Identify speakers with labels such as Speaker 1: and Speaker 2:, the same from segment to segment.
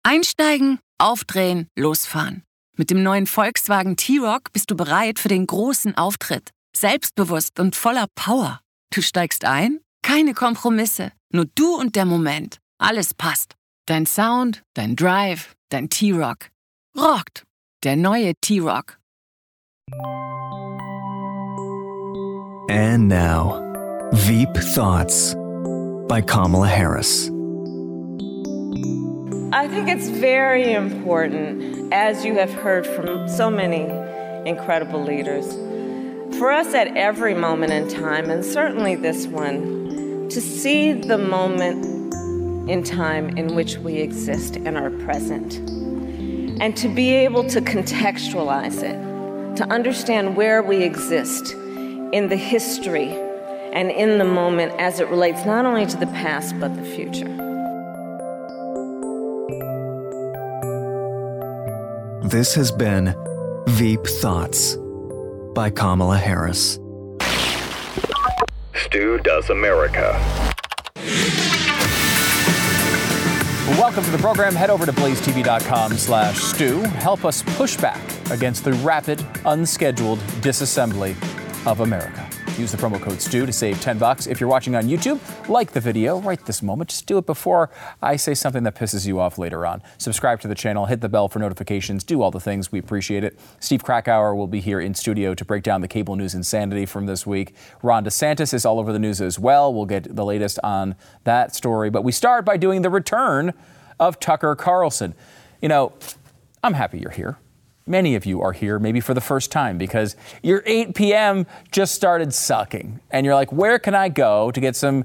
Speaker 1: Einsteigen, aufdrehen, losfahren. Mit dem neuen Volkswagen T-Roc bist du bereit für den großen Auftritt. Selbstbewusst und voller Power. Du steigst ein? Keine Kompromisse. Nur du und der Moment. Alles passt. Dein Sound, dein Drive, dein T-Roc. Rockt. Der neue T-Roc.
Speaker 2: And now, Veep Thoughts by Kamala Harris.
Speaker 3: I think it's very important, as you have heard from so many incredible leaders, for us at every moment in time, and certainly this one, to see the moment in time in which we exist and are present, and to be able to contextualize it, to understand where we exist in the history and in the moment as it relates not only to the past but the future.
Speaker 2: This has been Veep Thoughts by Kamala Harris.
Speaker 4: Stu Does America.
Speaker 5: Welcome to the program. Head over to blazetv.com/Stu. Help us push back against the rapid, unscheduled disassembly of America. Use the promo code STU to save $10. If you're watching on YouTube, like the video right this moment. Just do it before I say something that pisses you off later on. Subscribe to the channel, hit the bell for notifications, do all the things. We appreciate it. Steve Krakauer will be here in studio to break down the cable news insanity from this week. Ron DeSantis is all over the news as well. We'll get the latest on that story. But we start by doing the return of Tucker Carlson. You know, I'm happy you're here. Many of you are here maybe for the first time because your 8 p.m. just started sucking. And you're like, where can I go to get some,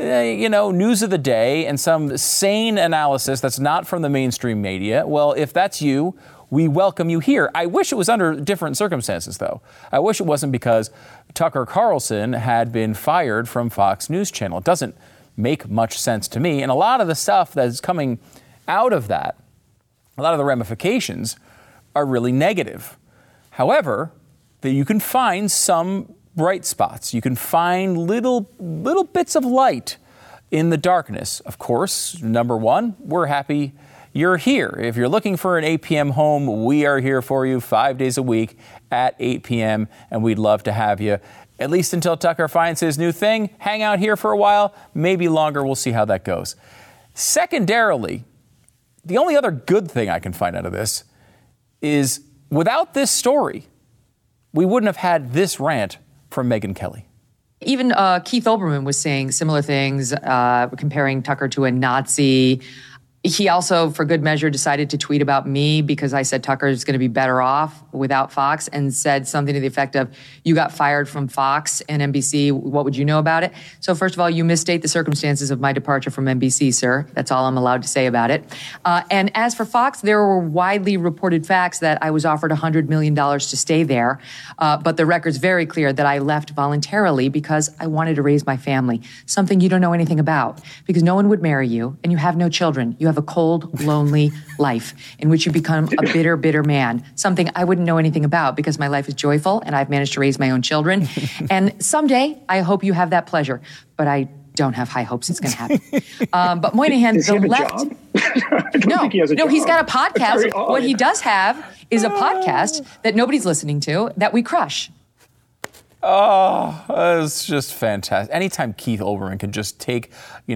Speaker 5: news of the day and some sane analysis that's not from the mainstream media? Well, if that's you, we welcome you here. I wish it was under different circumstances, though. I wish it wasn't because Tucker Carlson had been fired from Fox News Channel. It doesn't make much sense to me. And a lot of the stuff that is coming out of that, a lot of the ramifications are really negative. However, you can find some bright spots. You can find little bits of light in the darkness. Of course, number one, we're happy you're here. If you're looking for an 8 p.m. home, we are here for you 5 days a week at 8 p.m. and we'd love to have you, at least until Tucker finds his new thing. Hang out here for a while, maybe longer. We'll see how that goes. Secondarily, the only other good thing I can find out of this is without this story, we wouldn't have had this rant from Megyn Kelly.
Speaker 6: Even Keith Olbermann was saying similar things, comparing Tucker to a Nazi. He also, for good measure, decided to tweet about me because I said Tucker is going to be better off without Fox and said something to the effect of, you got fired from Fox and NBC. What would you know about it? So first of all, you misstate the circumstances of my departure from NBC, sir. That's all I'm allowed to say about it. And as for Fox, there were widely reported facts that I was offered $100 million to stay there. But the record's very clear that I left voluntarily because I wanted to raise my family, something you don't know anything about, because no one would marry you and you have no children. You have a cold, lonely life in which you become a bitter, bitter man, something I wouldn't know anything about because my life is joyful and I've managed to raise my own children. And someday, I hope you have that pleasure. But I don't have high hopes it's going to happen. But Moynihan,
Speaker 7: Does he have a
Speaker 6: left...
Speaker 7: job? I don't think he has a job.
Speaker 6: No, he's got a podcast. What he does have is a podcast that nobody's listening to that we crush.
Speaker 5: Oh, it's just fantastic. Anytime Keith Olbermann can just take,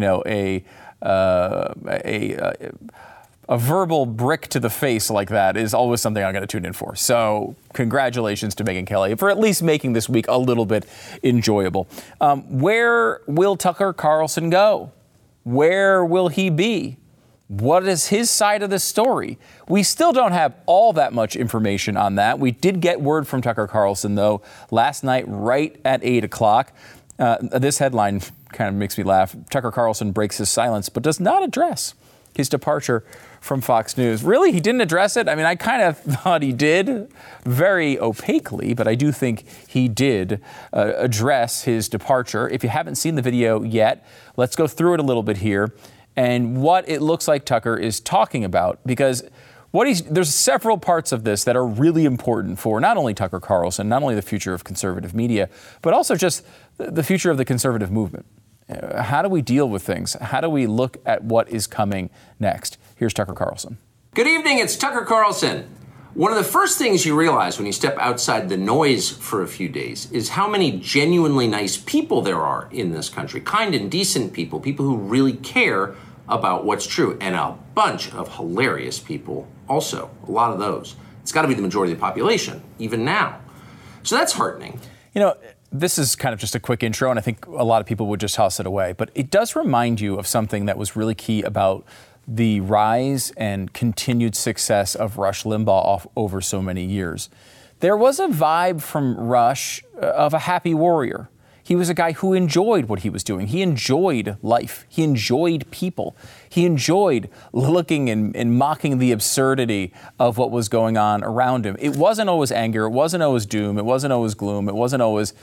Speaker 5: a verbal brick to the face like that is always something I'm going to tune in for. So congratulations to Megyn Kelly for at least making this week a little bit enjoyable. Where will Tucker Carlson go? Where will he be? What is his side of the story? We still don't have all that much information on that. We did get word from Tucker Carlson, though, last night right at 8 o'clock. This headline kind of makes me laugh. Tucker Carlson breaks his silence, but does not address his departure from Fox News. Really, he didn't address it? I mean, I kind of thought he did, very opaquely, but I do think he did address his departure. If you haven't seen the video yet, let's go through it a little bit here and what it looks like Tucker is talking about, because there's several parts of this that are really important for not only Tucker Carlson, not only the future of conservative media, but also just the future of the conservative movement. How do we deal with things? How do we look at what is coming next? Here's Tucker Carlson.
Speaker 4: Good evening, it's Tucker Carlson. One of the first things you realize when you step outside the noise for a few days is how many genuinely nice people there are in this country. Kind and decent people, people who really care about what's true, and a bunch of hilarious people also, a lot of those. It's got to be the majority of the population, even now. So that's heartening.
Speaker 5: You know, this is kind of just a quick intro, and I think a lot of people would just toss it away, but it does remind you of something that was really key about the rise and continued success of Rush Limbaugh over so many years. There was a vibe from Rush of a happy warrior. He was a guy who enjoyed what he was doing. He enjoyed life. He enjoyed people. He enjoyed looking and mocking the absurdity of what was going on around him. It wasn't always anger. It wasn't always doom. It wasn't always gloom. It wasn't always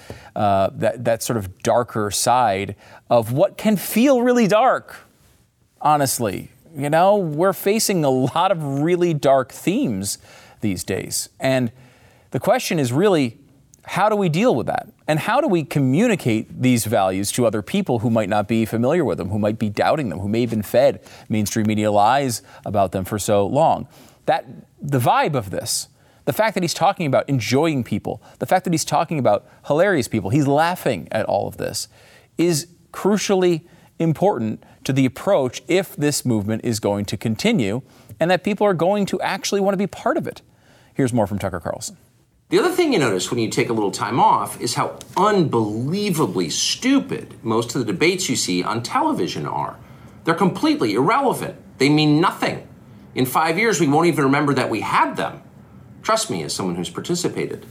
Speaker 5: that sort of darker side of what can feel really dark, honestly. You know, we're facing a lot of really dark themes these days. And the question is really, how do we deal with that? And how do we communicate these values to other people who might not be familiar with them, who might be doubting them, who may have been fed mainstream media lies about them for so long? The vibe of this, the fact that he's talking about enjoying people, the fact that he's talking about hilarious people, he's laughing at all of this, is crucially important to the approach if this movement is going to continue and that people are going to actually want to be part of it. Here's more from Tucker Carlson.
Speaker 4: The other thing you notice when you take a little time off is how unbelievably stupid most of the debates you see on television are. They're completely irrelevant. They mean nothing. In 5 years, we won't even remember that we had them. Trust me, as someone who's participated.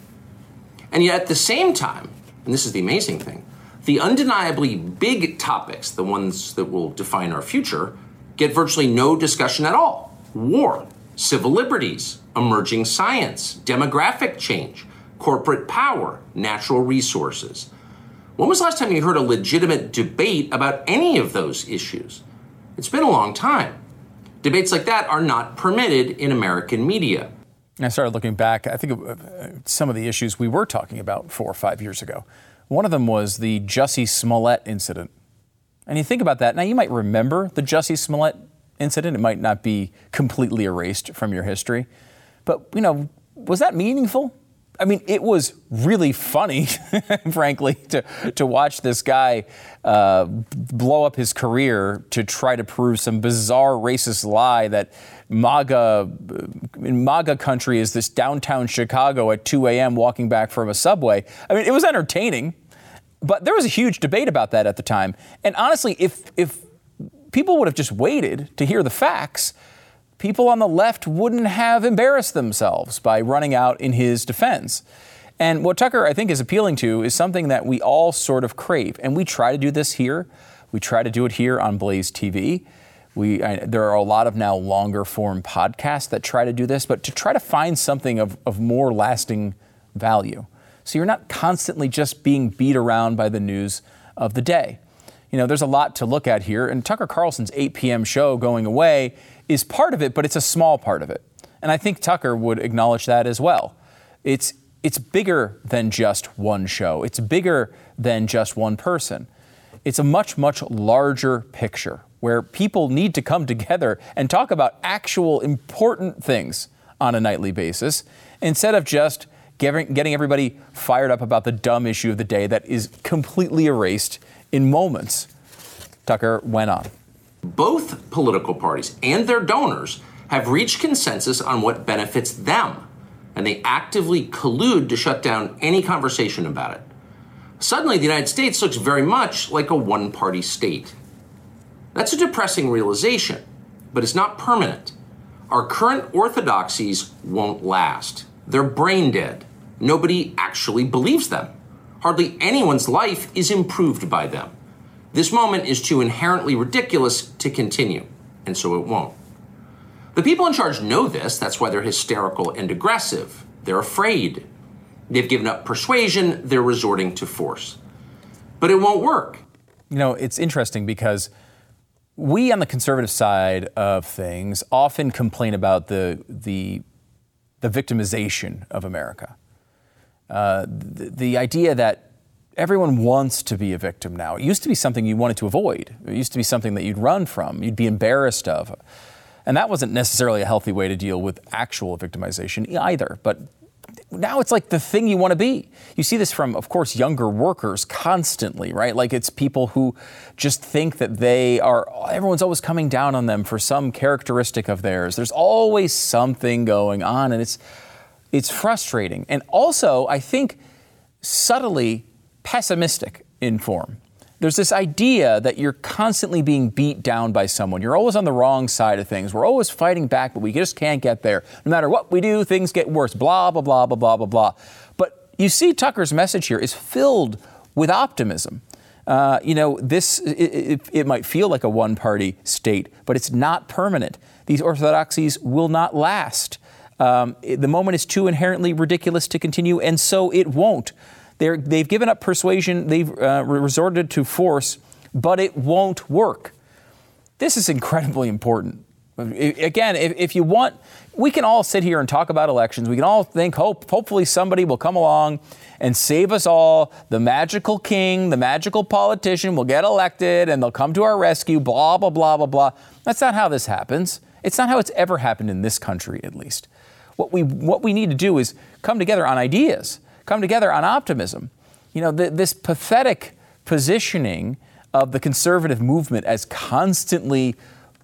Speaker 4: And yet at the same time, and this is the amazing thing, the undeniably big topics, the ones that will define our future, get virtually no discussion at all. War, civil liberties, emerging science, demographic change, corporate power, natural resources. When was the last time you heard a legitimate debate about any of those issues? It's been a long time. Debates like that are not permitted in American media.
Speaker 5: I started looking back, I think, some of the issues we were talking about 4 or 5 years ago. One of them was the Jussie Smollett incident. And you think about that. Now, you might remember the Jussie Smollett incident. It might not be completely erased from your history. But, you know, was that meaningful? I mean, it was really funny, frankly, to watch this guy blow up his career to try to prove some bizarre racist lie that in MAGA country is this downtown Chicago at 2 a.m. walking back from a subway. I mean, it was entertaining, but there was a huge debate about that at the time. And honestly, if people would have just waited to hear the facts, people on the left wouldn't have embarrassed themselves by running out in his defense. And what Tucker, I think, is appealing to is something that we all sort of crave. And we try to do this here. We try to do it here on Blaze TV. There are a lot of now longer form podcasts that try to do this, but to try to find something of more lasting value. So you're not constantly just being beat around by the news of the day. You know, there's a lot to look at here, and Tucker Carlson's 8 p.m. show going away is part of it, but it's a small part of it. And I think Tucker would acknowledge that as well. It's bigger than just one show. It's bigger than just one person. It's a much, much larger picture where people need to come together and talk about actual important things on a nightly basis instead of just getting everybody fired up about the dumb issue of the day that is completely erased in moments. Tucker went on.
Speaker 4: Both political parties and their donors have reached consensus on what benefits them, and they actively collude to shut down any conversation about it. Suddenly, the United States looks very much like a one-party state. That's a depressing realization, but it's not permanent. Our current orthodoxies won't last. They're brain dead. Nobody actually believes them. Hardly anyone's life is improved by them. This moment is too inherently ridiculous to continue, and so it won't. The people in charge know this. That's why they're hysterical and aggressive. They're afraid. They've given up persuasion. They're resorting to force. But it won't work.
Speaker 5: You know, it's interesting because we on the conservative side of things often complain about the victimization of America. The idea that everyone wants to be a victim now. It used to be something you wanted to avoid. It used to be something that you'd run from, you'd be embarrassed of. And that wasn't necessarily a healthy way to deal with actual victimization either. But now it's like the thing you want to be. You see this from, of course, younger workers constantly, right? Like it's people who just think that everyone's always coming down on them for some characteristic of theirs. There's always something going on, and it's frustrating. And also, I think, subtly pessimistic in form. There's this idea that you're constantly being beat down by someone. You're always on the wrong side of things. We're always fighting back, but we just can't get there. No matter what we do, things get worse. Blah, blah, blah, blah, blah, blah, blah. But you see Tucker's message here is filled with optimism. It might feel like a one-party state, but it's not permanent. These orthodoxies will not last. The moment is too inherently ridiculous to continue, and so it won't. They've given up persuasion, they've resorted to force, but it won't work. This is incredibly important. Again, if you want, we can all sit here and talk about elections. We can all think, hopefully somebody will come along and save us all. The magical king, the magical politician will get elected and they'll come to our rescue, blah, blah, blah, blah, blah. That's not how this happens. It's not how it's ever happened in this country, at least. What we need to do is come together on ideas. Come together on optimism. This pathetic positioning of the conservative movement as constantly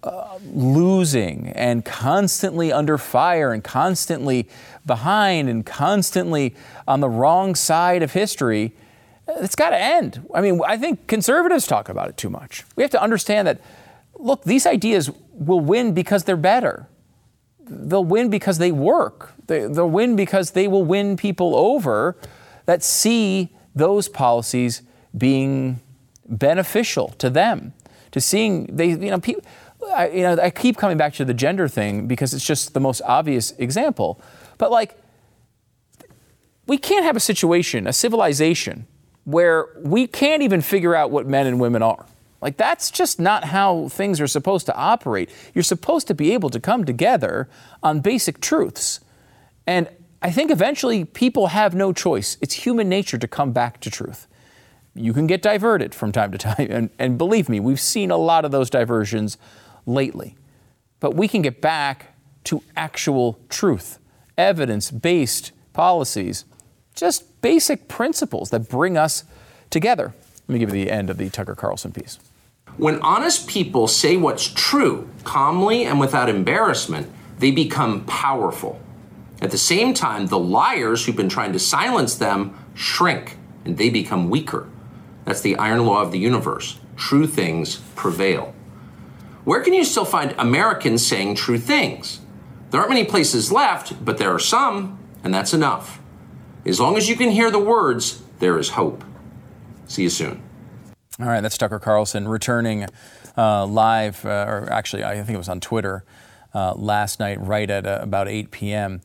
Speaker 5: losing and constantly under fire and constantly behind and constantly on the wrong side of history, it's got to end. I mean, I think conservatives talk about it too much. We have to understand that, look, these ideas will win because they're better. They'll win because they work. They'll win because they will win people over that see those policies being beneficial to them. To seeing people. I keep coming back to the gender thing because it's just the most obvious example. But we can't have a situation, a civilization, where we can't even figure out what men and women are. That's just not how things are supposed to operate. You're supposed to be able to come together on basic truths. And I think eventually people have no choice. It's human nature to come back to truth. You can get diverted from time to time. And believe me, we've seen a lot of those diversions lately. But we can get back to actual truth, evidence-based policies, just basic principles that bring us together. Let me give you the end of the Tucker Carlson piece.
Speaker 4: When honest people say what's true, calmly and without embarrassment, they become powerful. At the same time, the liars who've been trying to silence them shrink and they become weaker. That's the iron law of the universe. True things prevail. Where can you still find Americans saying true things? There aren't many places left, but there are some, and that's enough. As long as you can hear the words, there is hope. See you soon.
Speaker 5: All right, that's Tucker Carlson returning live, or actually I think it was on Twitter last night right at about 8 p.m.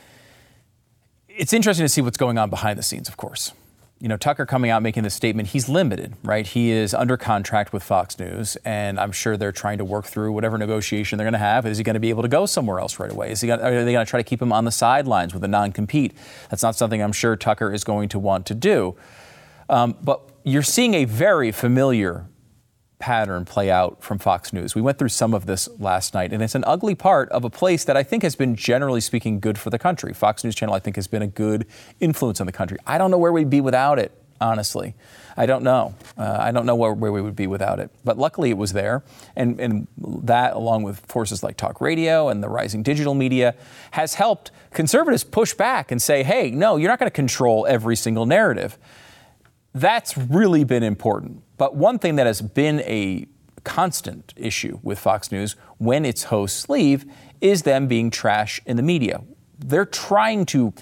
Speaker 5: It's interesting to see what's going on behind the scenes, of course. Tucker coming out making this statement, he's limited, right? He is under contract with Fox News, and I'm sure they're trying to work through whatever negotiation they're going to have. Is he going to be able to go somewhere else right away? Are they going to try to keep him on the sidelines with a non-compete? That's not something I'm sure Tucker is going to want to do. But you're seeing a very familiar pattern play out from Fox News. We went through some of this last night, and it's an ugly part of a place that I think has been, generally speaking, good for the country. Fox News Channel, I think, has been a good influence on the country. I don't know where we'd be without it, honestly. I don't know. I don't know where we would be without it. But luckily it was there. And that, along with forces like talk radio and the rising digital media, has helped conservatives push back and say, hey, no, you're not going to control every single narrative. That's really been important. But one thing that has been a constant issue with Fox News when its hosts leave is them being trash in the media. They're trying to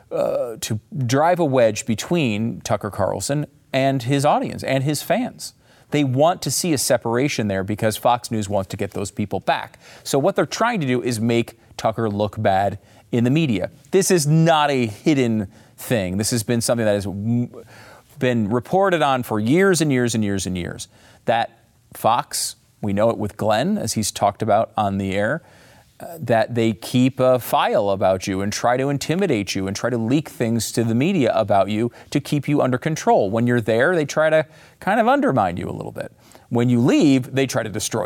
Speaker 5: drive a wedge between Tucker Carlson and his audience and his fans. They want to see a separation there because Fox News wants to get those people back. So what they're trying to do is make Tucker look bad in the media. This is not a hidden thing. This has been something that has been reported on for years and years and years and years. That Fox, we know it with Glenn, as he's talked about on the air, that they keep a file about you and try to intimidate you and try to leak things to the media about you to keep you under control. When you're there, they try to kind of undermine you a little bit. When you leave, they try to destroy you.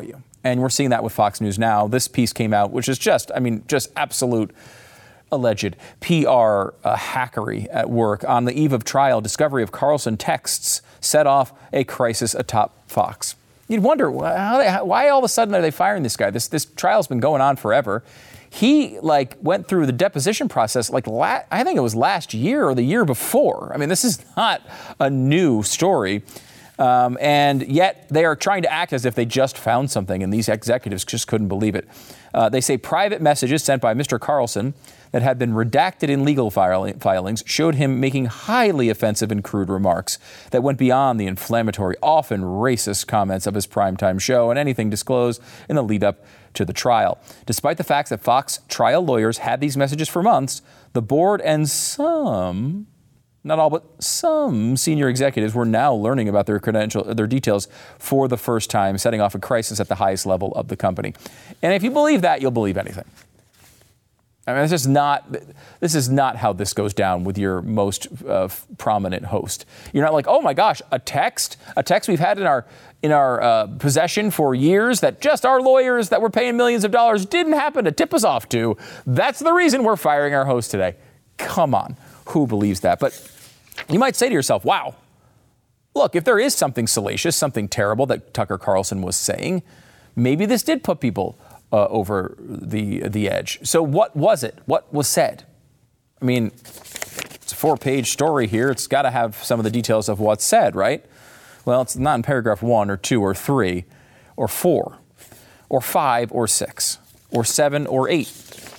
Speaker 5: And we're seeing that with Fox News now. This piece came out, which is just absolute alleged PR hackery at work. On the eve of trial, discovery of Carlson texts set off a crisis atop Fox. You'd wonder, why all of a sudden are they firing this guy? This trial's been going on forever. He went through the deposition process I think it was last year or the year before. I mean, this is not a new story. And yet they are trying to act as if they just found something, and these executives just couldn't believe it. They say private messages sent by Mr. Carlson that had been redacted in legal filings showed him making highly offensive and crude remarks that went beyond the inflammatory, often racist comments of his primetime show and anything disclosed in the lead-up to the trial. Despite the fact that Fox trial lawyers had these messages for months, the board and some, not all, but some senior executives were now learning about their details for the first time, setting off a crisis at the highest level of the company. And if you believe that, you'll believe anything. I mean, this is not how this goes down with your most prominent host. You're not like, oh my gosh, a text we've had in our possession for years that just our lawyers that we're paying millions of dollars didn't happen to tip us off to. That's the reason we're firing our host today. Come on, who believes that? But you might say to yourself, wow, look, if there is something salacious, something terrible that Tucker Carlson was saying, maybe this did put people over the edge. So what was it? What was said? I mean, it's a 4-page story here. It's got to have some of the details of what's said, right? Well, it's not in paragraph 1 or 2 or 3 or 4 or 5 or 6 or 7 or 8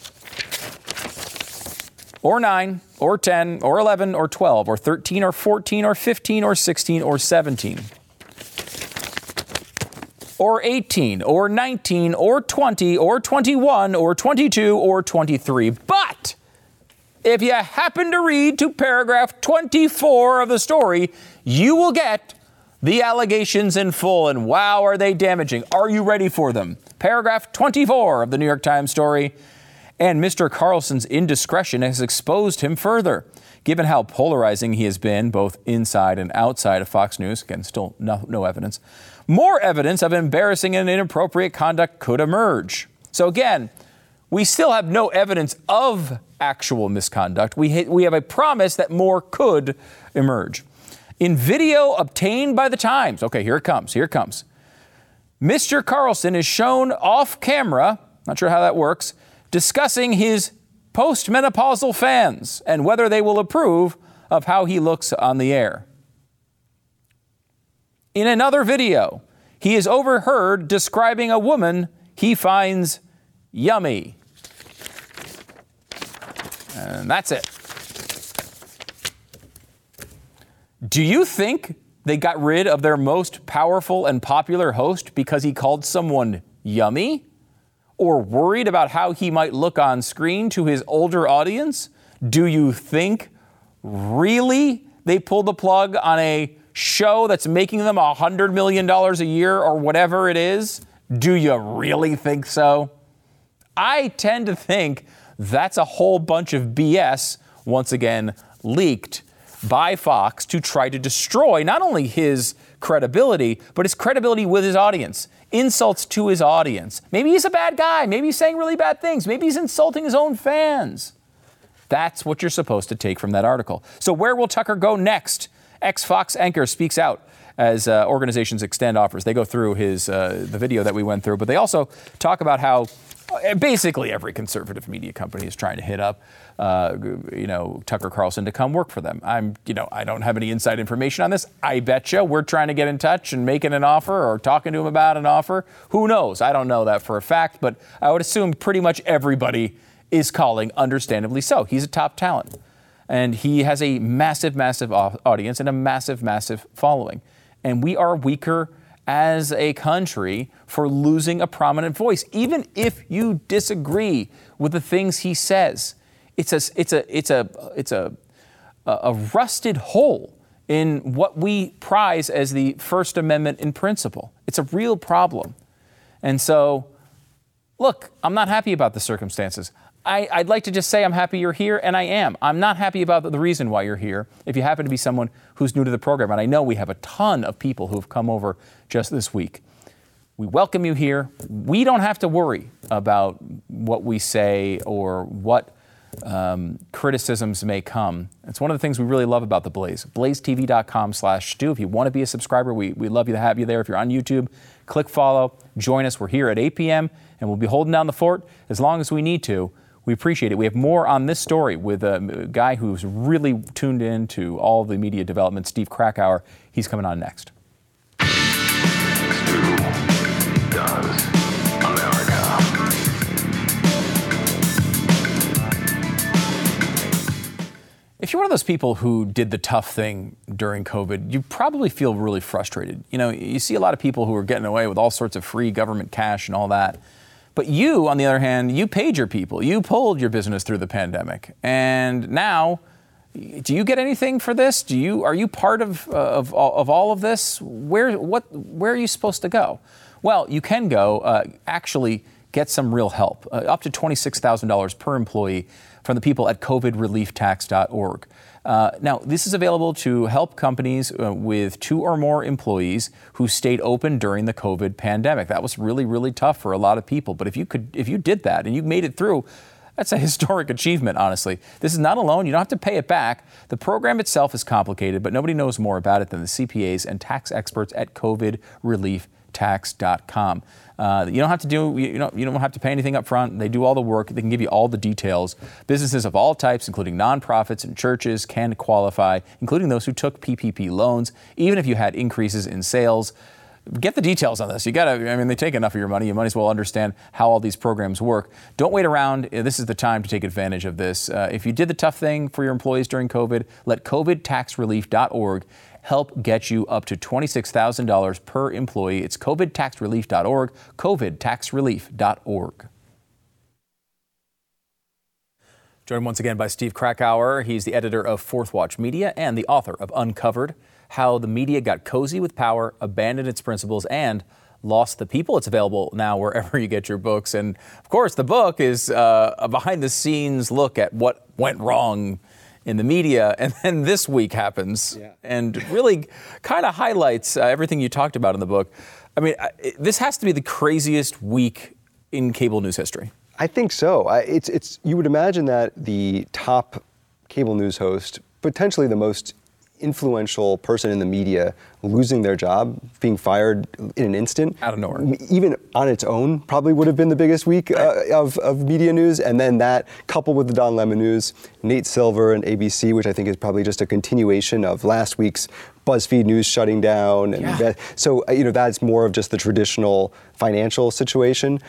Speaker 5: or 9 or 10 or 11 or 12 or 13 or 14 or 15 or 16 or 17. Or 18, or 19, or 20, or 21, or 22, or 23. But if you happen to read to paragraph 24 of the story, you will get the allegations in full. And wow, are they damaging. Are you ready for them? Paragraph 24 of the New York Times story. And Mr. Carlson's indiscretion has exposed him further. Given how polarizing he has been, both inside and outside of Fox News, again, still no evidence, more evidence of embarrassing and inappropriate conduct could emerge. So again, we still have no evidence of actual misconduct. We have a promise that more could emerge. In video obtained by the Times, okay, here it comes. Mr. Carlson is shown off camera, not sure how that works, discussing his postmenopausal fans and whether they will approve of how he looks on the air. In another video, he is overheard describing a woman he finds yummy. And that's it. Do you think they got rid of their most powerful and popular host because he called someone yummy? Or worried about how he might look on screen to his older audience? Do you think really they pulled the plug on a show that's making them $100 million a year or whatever it is? Do you really think so? I tend to think that's a whole bunch of BS, once again, leaked by Fox to try to destroy not only his credibility, but his credibility with his audience. Insults to his audience. Maybe he's a bad guy. Maybe he's saying really bad things. Maybe he's insulting his own fans. That's what you're supposed to take from that article. So where will Tucker go next? Ex-Fox anchor speaks out as organizations extend offers. They go through the video that we went through, but they also talk about how basically every conservative media company is trying to hit up Tucker Carlson to come work for them. I don't have any inside information on this. I betcha we're trying to get in touch and making an offer or talking to him about an offer. Who knows? I don't know that for a fact, but I would assume pretty much everybody is calling, understandably so. He's a top talent, and he has a massive, massive audience and a massive, massive following. And we are weaker as a country for losing a prominent voice, even if you disagree with the things he says. It's a rusted hole in what we prize as the First Amendment in principle. It's a real problem. And so, look, I'm not happy about the circumstances. I'd like to just say I'm happy you're here, and I am. I'm not happy about the reason why you're here, if you happen to be someone who's new to the program. And I know we have a ton of people who've come over just this week. We welcome you here. We don't have to worry about what we say or what criticisms may come. It's one of the things we really love about The Blaze. BlazeTV.com/Stu. If you want to be a subscriber, we'd love to have you there. If you're on YouTube, click follow. Join us. We're here at 8 p.m. and we'll be holding down the fort as long as we need to. We appreciate it. We have more on this story with a guy who's really tuned in to all the media development, Steve Krakauer. He's coming on next.
Speaker 8: Does America.
Speaker 5: If you're one of those people who did the tough thing during COVID, you probably feel really frustrated. You know, you see a lot of people who are getting away with all sorts of free government cash and all that. But you, on the other hand, you paid your people. You pulled your business through the pandemic. And now, do you get anything for this? Are you part of all of this? Where are you supposed to go? Well, you can go actually get some real help, up to $26,000 per employee from the people at covidrelieftax.org. Now, this is available to help companies with 2 or more employees who stayed open during the COVID pandemic. That was really, really tough for a lot of people. But if you did that and you made it through, that's a historic achievement, honestly. This is not alone. You don't have to pay it back. The program itself is complicated, but nobody knows more about it than the CPAs and tax experts at covidrelieftax.com. You don't have to pay anything up front. They do all the work. They can give you all the details. Businesses of all types, including nonprofits and churches, can qualify, including those who took PPP loans, even if you had increases in sales. Get the details on this. They take enough of your money. You might as well understand how all these programs work. Don't wait around. This is the time to take advantage of this. If you did the tough thing for your employees during COVID, let covidtaxrelief.org help get you up to $26,000 per employee. It's covidtaxrelief.org, covidtaxrelief.org. Joined once again by Steve Krakauer. He's the editor of Fourth Watch Media and the author of Uncovered: How the Media Got Cozy with Power, Abandoned Its Principles, and Lost the People. It's available now wherever you get your books. And, of course, the book is a behind-the-scenes look at what went wrong in the media. And then this week happens and really kind of highlights everything you talked about in the book. I mean, this has to be the craziest week in cable news history.
Speaker 9: I think so. You would imagine that the top cable news host, potentially the most influential person in the media, losing their job, being fired in an instant.
Speaker 5: Out of nowhere.
Speaker 9: Even on its own, probably would have been the biggest week of media news. And then that, coupled with the Don Lemon news, Nate Silver and ABC, which I think is probably just a continuation of last week's BuzzFeed News shutting down. And so, that's more of just the traditional financial situation.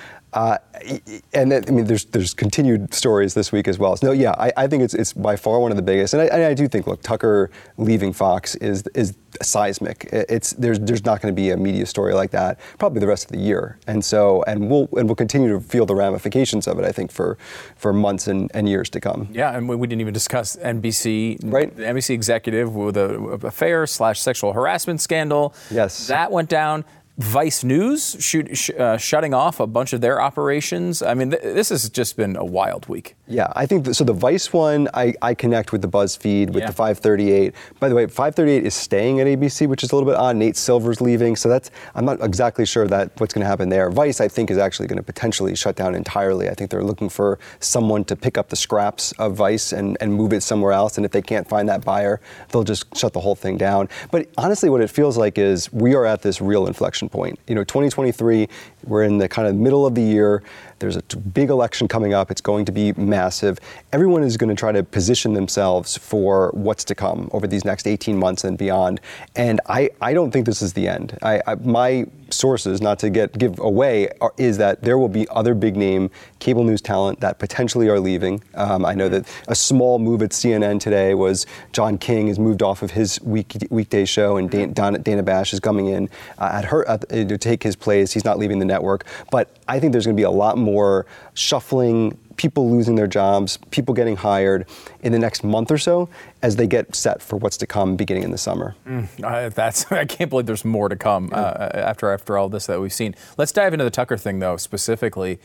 Speaker 9: And then, there's continued stories this week as well. So, I think it's by far one of the biggest. And I do think, look, Tucker leaving Fox is seismic. There's not going to be a media story like that probably the rest of the year. And so, we'll continue to feel the ramifications of it, I think, for months and years to come.
Speaker 5: Yeah, and we didn't even discuss NBC.
Speaker 9: Right.
Speaker 5: The NBC executive with a affair/sexual harassment scandal.
Speaker 9: Yes.
Speaker 5: That went down. Vice News shutting off a bunch of their operations. I mean, this has just been a wild week.
Speaker 9: Yeah, I think so. The Vice one, I connect with the BuzzFeed, with the 538. By the way, 538 is staying at ABC, which is a little bit odd. Nate Silver's leaving, so I'm not exactly sure what's going to happen there. Vice, I think, is actually going to potentially shut down entirely. I think they're looking for someone to pick up the scraps of Vice and move it somewhere else. And if they can't find that buyer, they'll just shut the whole thing down. But honestly, what it feels like is we are at this real inflection point. 2023, we're in the kind of middle of the year. There's a big election coming up. It's going to be massive. Everyone is going to try to position themselves for what's to come over these next 18 months and beyond. And I don't think this is the end. My sources, not to give away, is that there will be other big name cable news talent that potentially are leaving. I know that a small move at CNN today was John King has moved off of his weekday show, and Dana Bash is coming in to take his place. He's not leaving the network. But I think there's going to be a lot more shuffling, people losing their jobs, people getting hired in the next month or so as they get set for what's to come beginning in the summer.
Speaker 5: I can't believe there's more to come after all this that we've seen. Let's dive into the Tucker thing, though, specifically.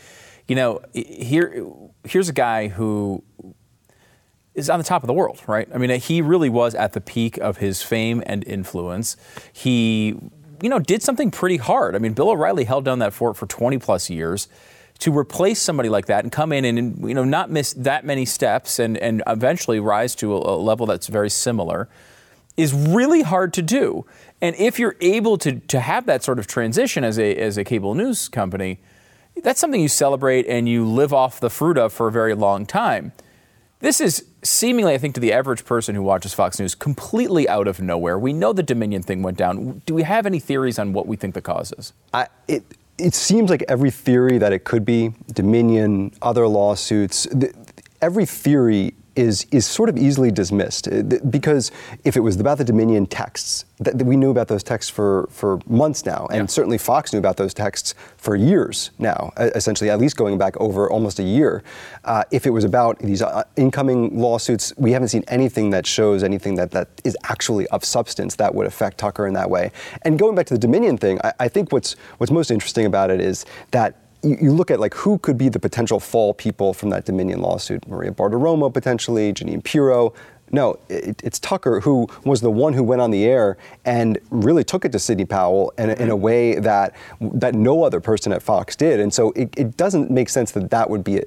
Speaker 5: Here's a guy who is on the top of the world, right? I mean, he really was at the peak of his fame and influence. He did something pretty hard. I mean, Bill O'Reilly held down that fort for 20 plus years. To replace somebody like that and come in and not miss that many steps and eventually rise to a level that's very similar is really hard to do. And if you're able to have that sort of transition as a cable news company, that's something you celebrate and you live off the fruit of for a very long time. This is seemingly, I think, to the average person who watches Fox News, completely out of nowhere. We know the Dominion thing went down. Do we have any theories on what we think the cause is?
Speaker 9: It seems like every theory that it could be, Dominion, other lawsuits, every theory is sort of easily dismissed, because if it was about the Dominion texts, that we knew about those texts for months now, and certainly Fox knew about those texts for years now, essentially, at least going back over almost a year. If it was about these incoming lawsuits, we haven't seen anything that shows anything that is actually of substance that would affect Tucker in that way. And going back to the Dominion thing, I think what's most interesting about it is that you look at who could be the potential fall people from that Dominion lawsuit. Maria Bartiromo potentially, Jeanine Pirro. No, it's Tucker, who was the one who went on the air and really took it to Sidney Powell in a way that no other person at Fox did. And so it doesn't make sense that would be it.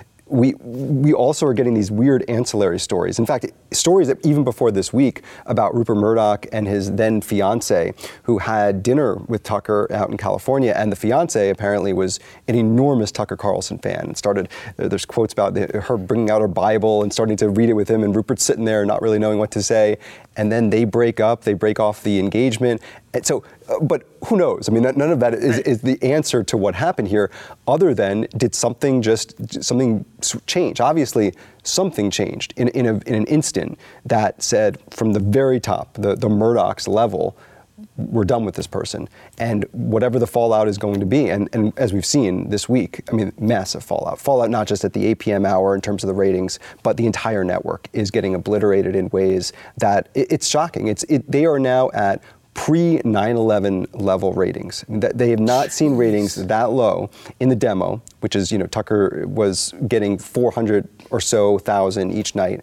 Speaker 9: We also are getting these weird ancillary stories. In fact, stories that even before this week about Rupert Murdoch and his then fiance, who had dinner with Tucker out in California, and the fiance apparently was an enormous Tucker Carlson fan. And there's quotes about her bringing out her Bible and starting to read it with him, and Rupert's sitting there not really knowing what to say. And then they break off the engagement. And so, but who knows? I mean, none of that is the answer to what happened here, other than did something change? Obviously, something changed in an instant that said from the very top, the Murdoch's level, we're done with this person. And whatever the fallout is going to be, and as we've seen this week, I mean, massive fallout. Fallout not just at the 8 p.m. hour in terms of the ratings, but the entire network is getting obliterated in ways that it's shocking. They are now at pre-9/11 level ratings. They have not seen ratings that low in the demo, which is, Tucker was getting 400 or so thousand each night.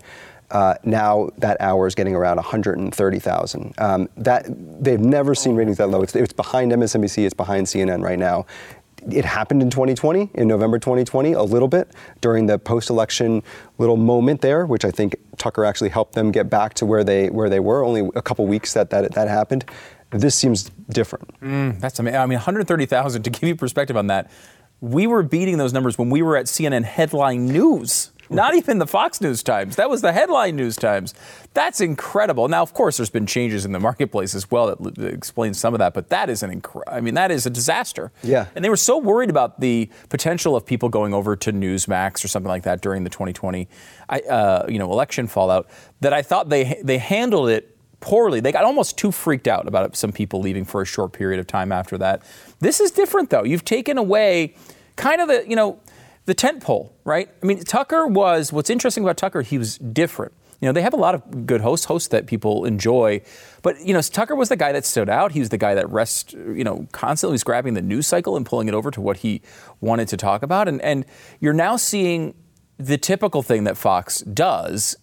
Speaker 9: Now that hour is getting around 130,000. They've never seen ratings that low. It's behind MSNBC, it's behind CNN right now. It happened in 2020, in November 2020, a little bit during the post-election little moment there, which I think Tucker actually helped them get back to where they were. Only a couple weeks that happened. This seems different.
Speaker 5: That's amazing. I mean, 130,000. To give you perspective on that, we were beating those numbers when we were at CNN headline news. Not even the Fox News Times. That was the headline news times. That's incredible. Now, of course, there's been changes in the marketplace as well that explains some of that, but that is that is a disaster.
Speaker 9: Yeah.
Speaker 5: And they were so worried about the potential of people going over to Newsmax or something like that during the 2020 election fallout that I thought they handled it poorly. They got almost too freaked out about some people leaving for a short period of time after that. This is different, though. You've taken away kind of the tent pole, right? I mean, what's interesting about Tucker, he was different. They have a lot of good hosts that people enjoy. But, Tucker was the guy that stood out. He was the guy that constantly was grabbing the news cycle and pulling it over to what he wanted to talk about. And you're now seeing the typical thing that Fox does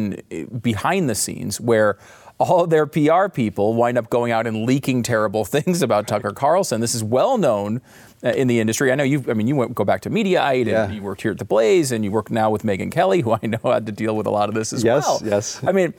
Speaker 5: behind the scenes, where all their PR people wind up going out and leaking terrible things about Tucker Carlson. This is well known in the industry. I know you go back to Mediaite, and you worked here at The Blaze, and you work now with Megyn Kelly, who I know had to deal with a lot of this as well.
Speaker 9: Yes.
Speaker 5: I mean,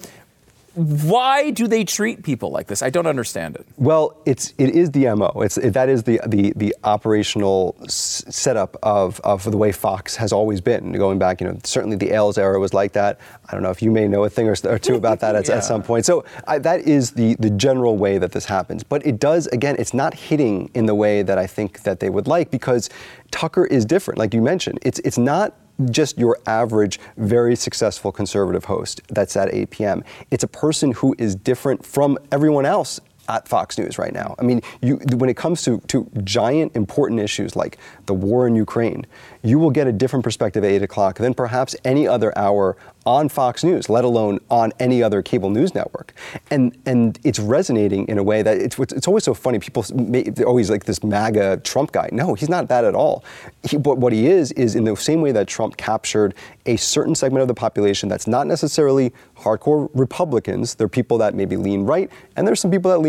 Speaker 5: why do they treat people like this? I don't understand it.
Speaker 9: Well, it is the MO. That is the operational setup of the way Fox has always been. Going back, certainly the Ailes era was like that. I don't know if you may know a thing or two about that at some point. So that is the general way that this happens. But it does, again, it's not hitting in the way that I think that they would like, because Tucker is different. Like you mentioned, it's not just your average, very successful conservative host that's at 8 p.m. It's a person who is different from everyone else at Fox News right now. I mean, when it comes to giant, important issues like the war in Ukraine, you will get a different perspective at 8 o'clock than perhaps any other hour on Fox News, let alone on any other cable news network. And it's resonating in a way that it's always so funny. They're always like this MAGA Trump guy. No, he's not that at all. What he is in the same way that Trump captured a certain segment of the population that's not necessarily hardcore Republicans. There are people that maybe lean right, and there's some people that lean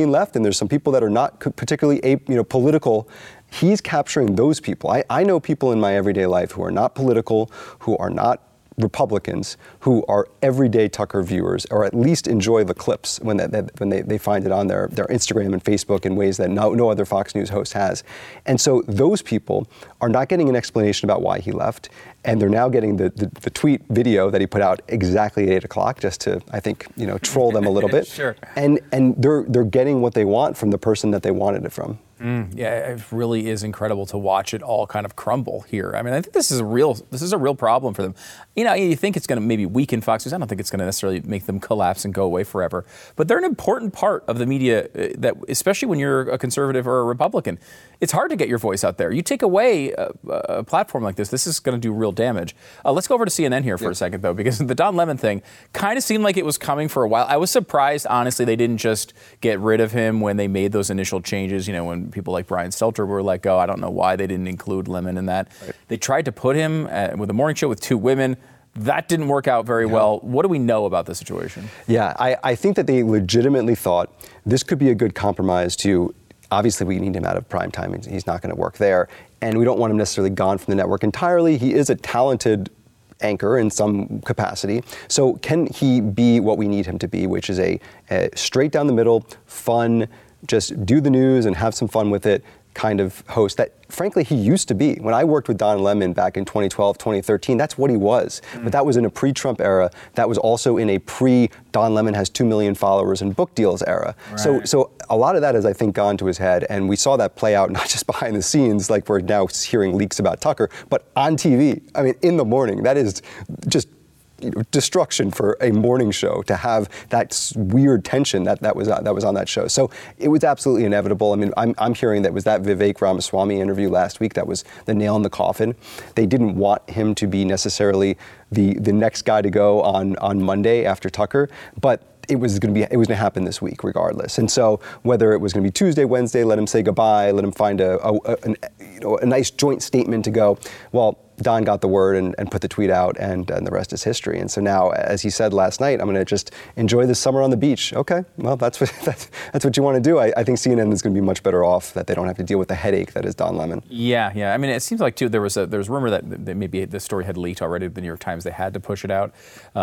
Speaker 9: lean left, and there's some people that are not particularly political. He's capturing those people. I know people in my everyday life who are not political, who are not Republicans, who are everyday Tucker viewers, or at least enjoy the clips when they find it on their Instagram and Facebook in ways that no other Fox News host has. And so those people are not getting an explanation about why he left, and they're now getting the tweet video that he put out exactly at 8 o'clock, just to, I think, troll them a little bit.
Speaker 5: Sure.
Speaker 9: And they're getting what they want from the person that they wanted it from.
Speaker 5: Yeah, it really is incredible to watch it all kind of crumble here. I mean, I think this is a real problem for them. You think it's going to maybe weaken Fox News. I don't think it's going to necessarily make them collapse and go away forever. But they're an important part of the media, that especially when you're a conservative or a Republican. It's hard to get your voice out there. You take away a platform like this is going to do real damage. Let's go over to CNN here for a second, though, because the Don Lemon thing kind of seemed like it was coming for a while. I was surprised, honestly, they didn't just get rid of him when they made those initial changes, when people like Brian Stelter were let go. I don't know why they didn't include Lemon in that. Right. They tried to put him with a morning show with two women. That didn't work out very well. What do we know about the situation?
Speaker 9: Yeah, I think that they legitimately thought this could be a good compromise to, obviously we need him out of prime time. He's not going to work there. And we don't want him necessarily gone from the network entirely. He is a talented anchor in some capacity. So can he be what we need him to be, which is a straight down the middle, fun, just do the news and have some fun with it kind of host that, frankly, he used to be. When I worked with Don Lemon back in 2012, 2013, that's what he was. But that was in a pre-Trump era. That was also in a pre-Don Lemon has 2 million followers and book deals era. Right. So a lot of that has, I think, gone to his head. And we saw that play out not just behind the scenes, like we're now hearing leaks about Tucker, but on TV. I mean, in the morning. That is just destruction for a morning show to have that weird tension that was on that show. So it was absolutely inevitable. I mean, I'm hearing that was that Vivek Ramaswamy interview last week that was the nail in the coffin. They didn't want him to be necessarily the next guy to go on Monday after Tucker, but it was going to happen this week regardless. And so whether it was going to be Tuesday, Wednesday, let him say goodbye, let him find a nice joint statement to go, well, Don got the word and put the tweet out, and the rest is history. And so now, as he said last night, I'm going to just enjoy the summer on the beach. Okay, well, that's what you want to do. I think CNN is going to be much better off that they don't have to deal with the headache that is Don Lemon. Yeah. I mean, it seems like too there was rumor that maybe the story had leaked already. The New York Times, they had to push it out.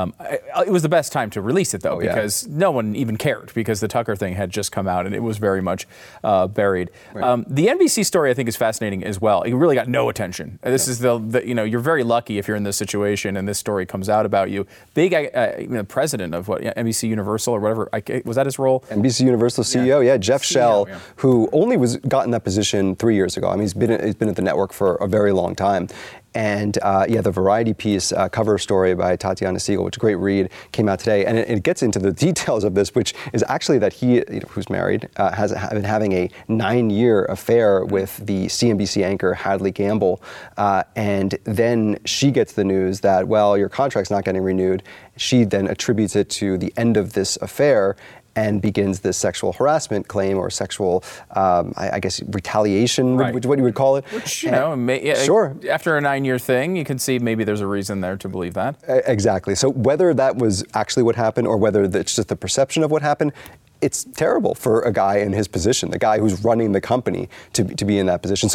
Speaker 9: It was the best time to release it though, because no one even cared, because the Tucker thing had just come out and it was very much buried. Right. The NBC story I think is fascinating as well. It really got no attention. This is you're very lucky if you're in this situation and this story comes out about you. Big, president of NBC Universal or whatever, was that his role? NBC Universal CEO, Jeff Shell, who only got in that position 3 years ago. I mean, he's been at the network for a very long time. And the Variety piece, cover story by Tatiana Siegel, which is a great read, came out today. And it gets into the details of this, which is actually that he, who's married, has been having a 9-year affair with the CNBC anchor Hadley Gamble. And then she gets the news that, well, your contract's not getting renewed. She then attributes it to the end of this affair and begins this sexual harassment claim or sexual, I guess, retaliation, right, what you would call it. Which, sure. After a 9-year thing, you can see maybe there's a reason there to believe that. Exactly. So whether that was actually what happened or whether it's just the perception of what happened, it's terrible for a guy in his position, the guy who's running the company, to be in that position. So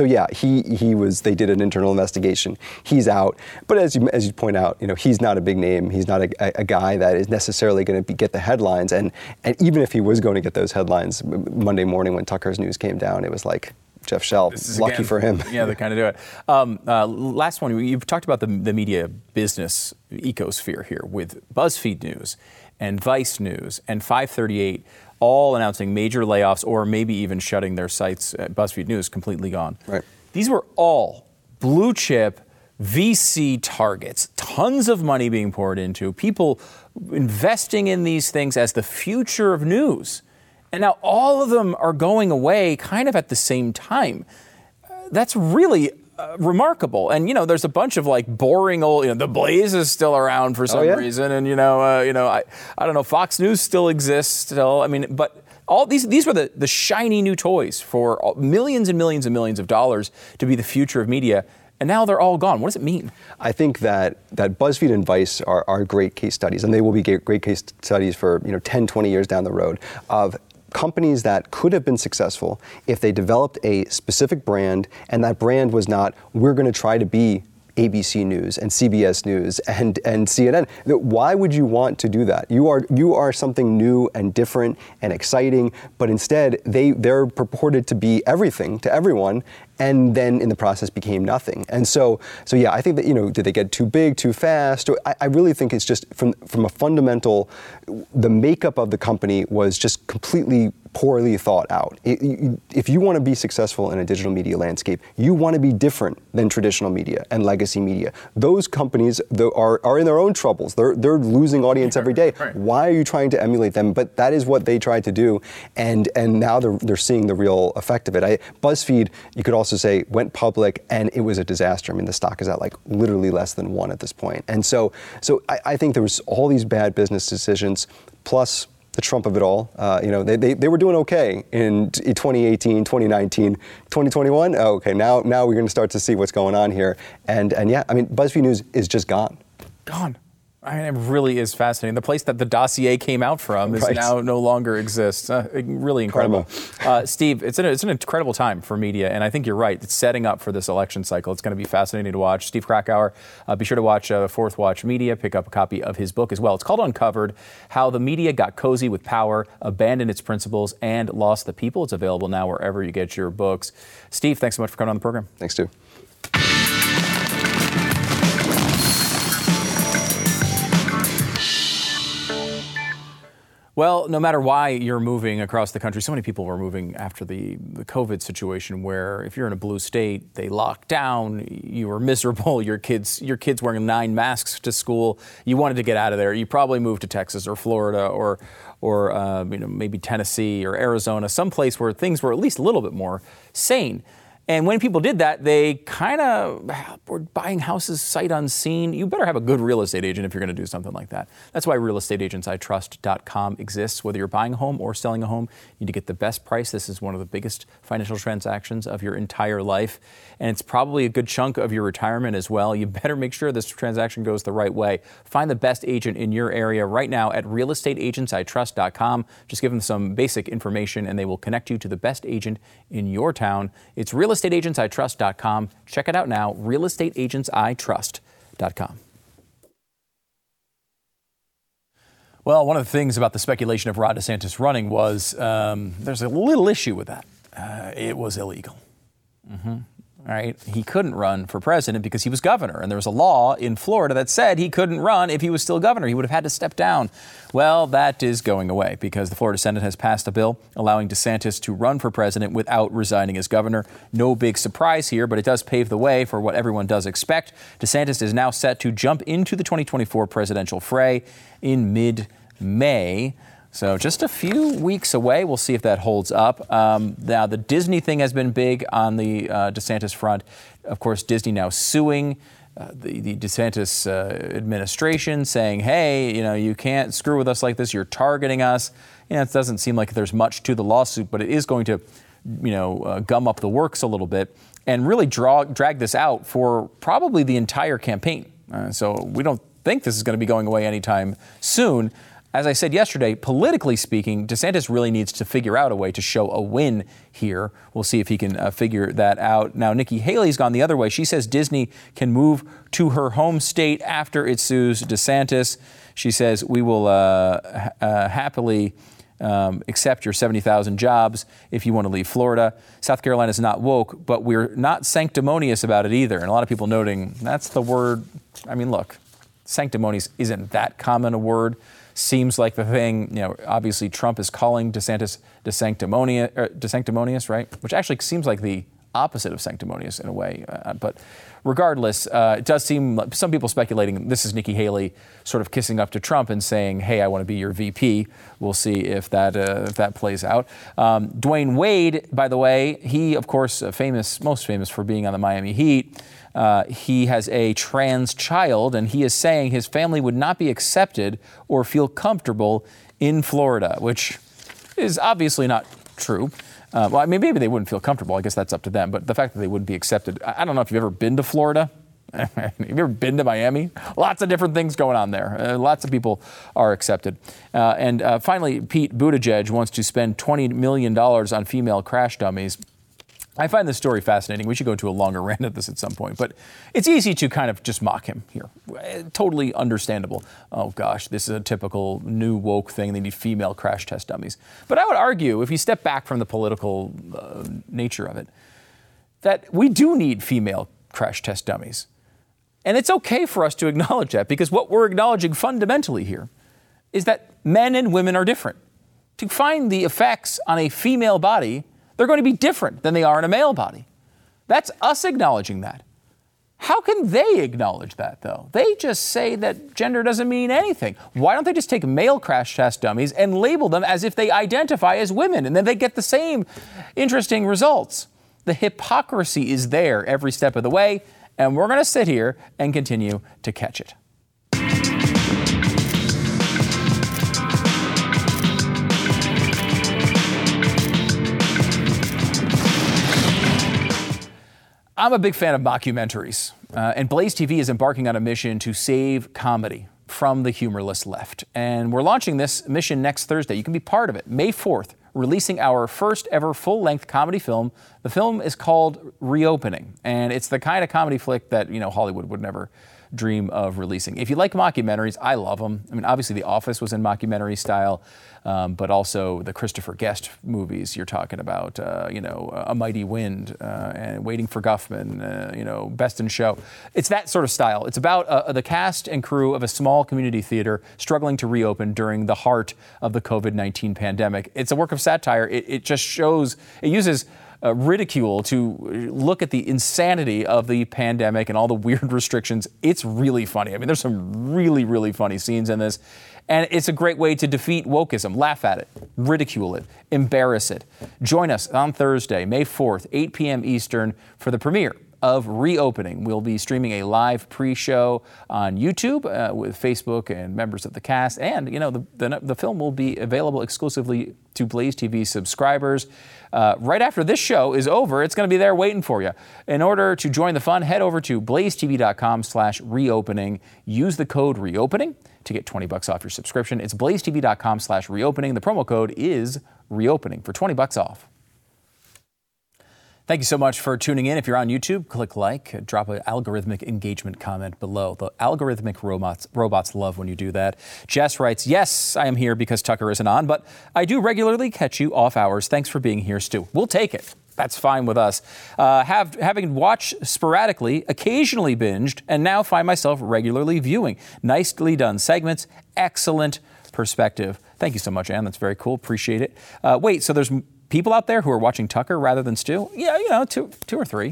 Speaker 9: they did an internal investigation. He's out. But as you point out, he's not a big name. He's not a guy that is necessarily going to get the headlines. And even if he was going to get those headlines Monday morning when Tucker's news came down, it was like, Jeff Shell, lucky for him. Yeah, they kind of do it. Last one, you've talked about the media business ecosphere here with BuzzFeed News and Vice News and 538, all announcing major layoffs or maybe even shutting their sites. BuzzFeed News completely gone. Right. These were all blue chip VC targets, tons of money being poured into, people investing in these things as the future of news. And now all of them are going away kind of at the same time. That's really remarkable. And, there's a bunch of boring old, The Blaze is still around for some reason. And, I don't know, Fox News still exists still. I mean, but all these were the shiny new toys for millions and millions and millions of dollars to be the future of media. And now they're all gone. What does it mean? I think that BuzzFeed and Vice are great case studies, and they will be great case studies for 10, 20 years down the road of companies that could have been successful if they developed a specific brand, and that brand was not, we're going to try to be ABC News and CBS News and CNN. Why would you want to do that? You are something new and different and exciting, but instead they're purported to be everything to everyone, and then in the process became nothing. And so yeah, I think that, did they get too big, too fast? I really think it's just from a fundamental, the makeup of the company was just completely poorly thought out. If you want to be successful in a digital media landscape, you want to be different than traditional media and legacy media. Those companies are in their own troubles. They're losing audience every day. Right. Why are you trying to emulate them? But that is what they tried to do, and now they're seeing the real effect of it. BuzzFeed, you could also say, went public, and it was a disaster. I mean, the stock is at like literally less than 1 at this point. And so I think there was all these bad business decisions, plus the Trump of it all. They were doing okay in 2018, 2019, 2021. Oh, okay, now we're going to start to see what's going on here. And yeah, I mean, BuzzFeed News is just gone.
Speaker 5: Gone. I mean, it really is fascinating. The place that the dossier came out from is now no longer exists. Really incredible. Steve, it's an incredible time for media, and I think you're right. It's setting up for this election cycle. It's going to be fascinating to watch. Steve Krakauer, be sure to watch Fourth Watch Media. Pick up a copy of his book as well. It's called Uncovered: How the Media Got Cozy with Power, Abandoned Its Principles, and Lost the People. It's available now wherever you get your books. Steve, thanks so much for coming on the program.
Speaker 9: Thanks, Stu.
Speaker 5: Well, no matter why you're moving across the country, so many people were moving after the COVID situation, where if you're in a blue state, they lock down, you were miserable, your kids wearing 9 masks to school, you wanted to get out of there. You probably moved to Texas or Florida or maybe Tennessee or Arizona, someplace where things were at least a little bit more sane. And when people did that, they kind of were buying houses sight unseen. You better have a good real estate agent if you're going to do something like that. That's why realestateagentsitrust.com exists. Whether you're buying a home or selling a home, you need to get the best price. This is one of the biggest financial transactions of your entire life. And it's probably a good chunk of your retirement as well. You better make sure this transaction goes the right way. Find the best agent in your area right now at realestateagentsitrust.com. Just give them some basic information and they will connect you to the best agent in your town. It's realestateagentsitrust.com. Check it out now, realestateagentsitrust.com. Well, one of the things about the speculation of Ron DeSantis running was there's a little issue with that. It was illegal. All right. He couldn't run for president because he was governor. And there was a law in Florida that said he couldn't run if he was still governor. He would have had to step down. Well, that is going away because the Florida Senate has passed a bill allowing DeSantis to run for president without resigning as governor. No big surprise here, but it does pave the way for what everyone does expect. DeSantis is now set to jump into the 2024 presidential fray in mid-May. So just a few weeks away. We'll see if that holds up. Now, the Disney thing has been big on the DeSantis front. Of course, Disney now suing the DeSantis administration, saying, hey, you can't screw with us like this. You're targeting us. It doesn't seem like there's much to the lawsuit, but it is going to, gum up the works a little bit and really drag this out for probably the entire campaign. So we don't think this is going to be going away anytime soon. As I said yesterday, politically speaking, DeSantis really needs to figure out a way to show a win here. We'll see if he can figure that out. Now, Nikki Haley's gone the other way. She says Disney can move to her home state after it sues DeSantis. She says, we will happily accept your 70,000 jobs if you want to leave Florida. South Carolina is not woke, but we're not sanctimonious about it either. And a lot of people noting that's the word. I mean, look, sanctimonious isn't that common a word. Seems like the thing, obviously Trump is calling DeSantis sanctimonious, right? Which actually seems like the opposite of sanctimonious in a way. But regardless, it does seem like some people speculating this is Nikki Haley sort of kissing up to Trump and saying, hey, I want to be your VP. We'll see if that plays out. Dwayne Wade, by the way, he, of course, most famous for being on the Miami Heat. He has a trans child, and he is saying his family would not be accepted or feel comfortable in Florida, which is obviously not true. Well, maybe they wouldn't feel comfortable. I guess that's up to them. But the fact that they wouldn't be accepted, I don't know if you've ever been to Florida. Have you ever been to Miami? Lots of different things going on there. Lots of people are accepted. And finally, Pete Buttigieg wants to spend $20 million on female crash dummies. I find this story fascinating. We should go into a longer rant at this at some point. But it's easy to kind of just mock him here. Totally understandable. Oh, gosh, this is a typical new woke thing. They need female crash test dummies. But I would argue, if you step back from the political nature of it, that we do need female crash test dummies. And it's okay for us to acknowledge that, because what we're acknowledging fundamentally here is that men and women are different. To find the effects on a female body, they're going to be different than they are in a male body. That's us acknowledging that. How can they acknowledge that, though? They just say that gender doesn't mean anything. Why don't they just take male crash test dummies and label them as if they identify as women, and then they get the same interesting results? The hypocrisy is there every step of the way, and we're going to sit here and continue to catch it. I'm a big fan of mockumentaries, and Blaze TV is embarking on a mission to save comedy from the humorless left. And we're launching this mission next Thursday. You can be part of it. May 4th, releasing our first ever full-length comedy film. The film is called Reopening, and it's the kind of comedy flick that, Hollywood would never dream of releasing. If you like mockumentaries, I love them. I mean, obviously The Office was in mockumentary style, but also the Christopher Guest movies. You're talking about, A Mighty Wind and Waiting for Guffman, Best in Show. It's that sort of style. It's about the cast and crew of a small community theater struggling to reopen during the heart of the COVID-19 pandemic. It's a work of satire. It just shows, it uses ridicule to look at the insanity of the pandemic and all the weird restrictions. It's really funny. I mean, there's some really, really funny scenes in this. And it's a great way to defeat wokeism. Laugh at it, ridicule it, embarrass it. Join us on Thursday, May 4th, 8 p.m. Eastern, for the premiere of Reopening. We'll be streaming a live pre-show on YouTube with Facebook and members of the cast. And, the film will be available exclusively to Blaze TV subscribers. Right after this show is over, it's going to be there waiting for you. In order to join the fun, head over to blazetv.com/reopening. Use the code REOPENING to get $20 off your subscription. It's blazetv.com/reopening. The promo code is REOPENING for $20 off. Thank you so much for tuning in. If you're on YouTube, click like, drop an algorithmic engagement comment below. The algorithmic robots love when you do that. Jess writes, yes, I am here because Tucker isn't on, but I do regularly catch you off hours. Thanks for being here, Stu. We'll take it. That's fine with us. Having watched sporadically, occasionally binged, and now find myself regularly viewing. Nicely done segments. Excellent perspective. Thank you so much, Ann. That's very cool. Appreciate it. Wait, so there's people out there who are watching Tucker rather than Stu? Yeah, two or three,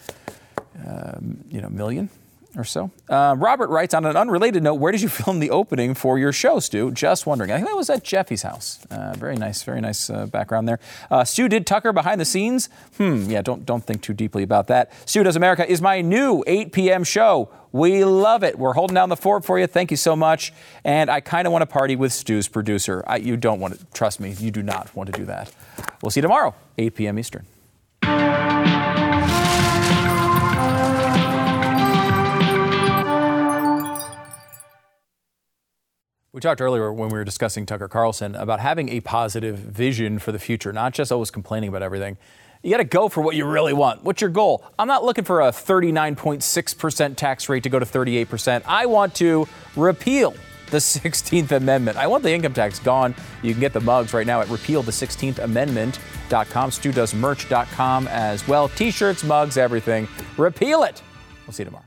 Speaker 5: million or so. Robert writes, on an unrelated note, where did you film the opening for your show, Stu? Just wondering. I think that was at Jeffy's house. Very nice background there. Stu did Tucker behind the scenes. Yeah, don't think too deeply about that. Stu Does America is my new 8 p.m. show. We love it. We're holding down the fort for you. Thank you so much. And I kind of want to party with Stu's producer. You don't want to. Trust me, you do not want to do that. We'll see you tomorrow, 8 p.m. Eastern. We talked earlier when we were discussing Tucker Carlson about having a positive vision for the future, not just always complaining about everything. You got to go for what you really want. What's your goal? I'm not looking for a 39.6% tax rate to go to 38%. I want to repeal the 16th Amendment. I want the income tax gone. You can get the mugs right now at repealthe16thAmendment.com, StuDoesMerch.com as well. T-shirts, mugs, everything. Repeal it. We'll see you tomorrow.